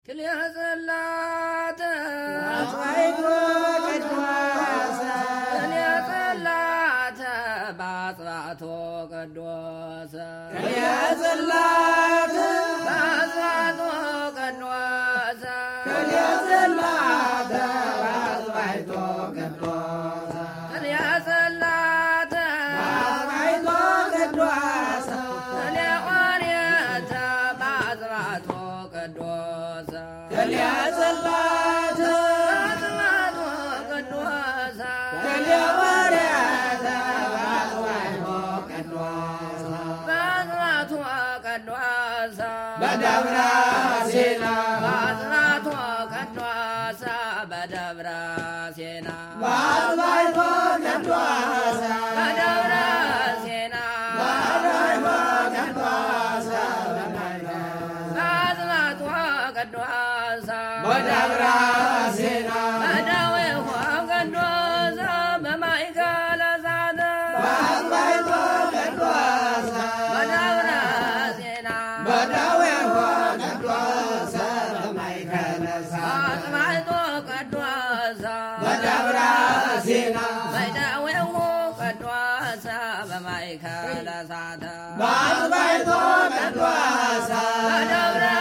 ክልያጸላተ አጽዋይቶ ቅዱስ ክልያጸላተ ባጽባቶ ቅዱስ ክልያጸላተ ባጽባቶ ቅዱስ ክልያጸላተ አጽዋይቶ ቅዱስ ክልያጸላተ አጽዋይቶ ቅዱስ ክልያቆርየተ ባጽባቶ ቅዱስ ክልያጸላተ ባጽባቶ ቅዱስ ክልያወርያተ አጽዋይቶ ቅዱስ ባጽባቶ ቅዱስ በደብረ ሲና ባጽባቶ ቅዱስ በደብረ ሲና በአጽዋይቶ ቅዱስ በደብረ ሲና በአጽዋይቶ ቅዱስ ባጽባቶ ቅዱስ በደብረ ሲና በደዌሁ ቅዱስ በማእከለ እሳት በአጽዋይቶ ቅዱስ በደብረ ሲና በደዌሁ ቅዱስ በማእከለ እሳት ባጽባቶ ቅዱስ በደብረ ሲና በደዌሁ ቅዱስ በማእከለ እሳት በአጽዋይቶ ቅዱስ በደብረ